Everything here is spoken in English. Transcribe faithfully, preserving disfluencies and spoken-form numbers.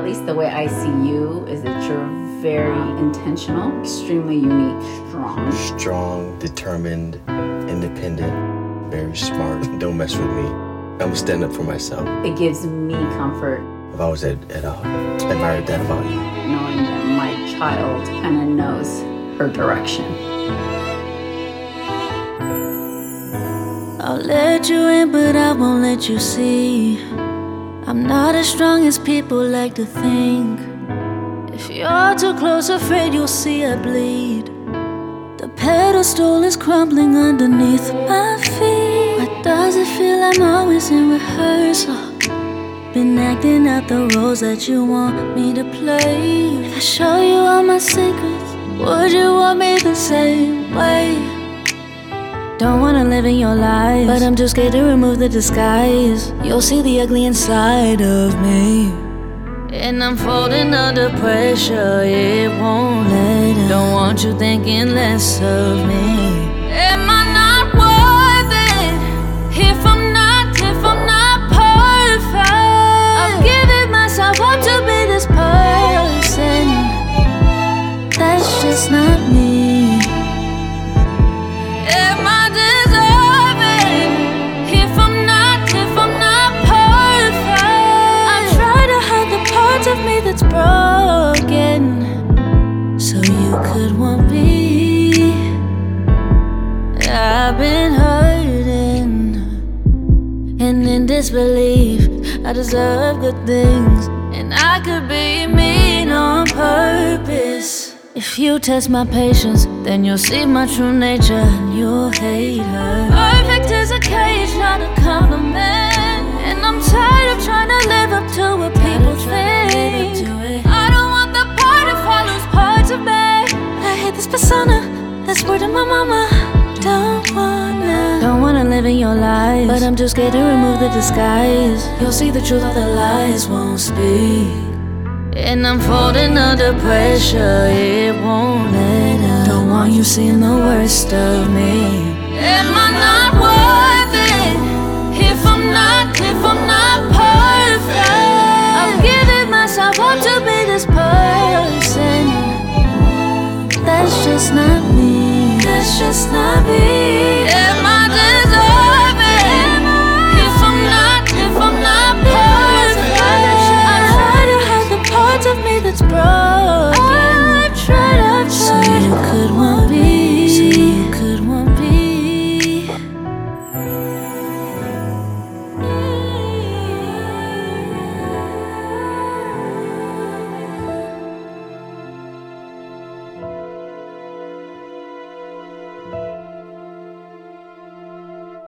least the way I see you, is that you're very intentional, extremely unique, strong. Strong, determined, independent, very smart. Don't mess with me. I'm gonna stand up for myself. It gives me comfort. I've always had, had, uh, admired that about you. Knowing that my child kind of knows her direction. I'll let you in, but I won't let you see. I'm not as strong as people like to think. If you're too close, afraid you'll see I bleed. The pedestal is crumbling underneath my feet. Why does it feel I'm always in rehearsal? Been acting out the roles that you want me to play. If I show you all my secrets, would you want me the same way? Don't wanna live in your lies, but I'm too scared to remove the disguise. You'll see the ugly inside of me, and I'm folding under pressure, it won't let up. Don't want you thinking less of me. Am I not worth it? If I'm not, if I'm not perfect, I've given myself up to be this person. That's just not me. Am I deserving? If I'm not, if I'm not perfect, I try to hide the parts of me that's broken, so you could want me. I've been hurting and in disbelief. I deserve good things, and I could be mean on purpose. If you test my patience, then you'll see my true nature and you'll hate her. Perfect is a cage, not a compliment, and I'm tired of trying to live up to what people think. I don't want the part that follows parts of me. I hate this persona that's word in my mama. Don't wanna, don't wanna live in your lies, but I'm too scared to remove the disguise. You'll see the truth, all the lies won't speak, and I'm folding under pressure, it won't let up. Don't want you seeing the worst of me. Am I not worth it? If I'm not, if I'm not perfect, I've given myself up to be this person. That's just not me. That's just not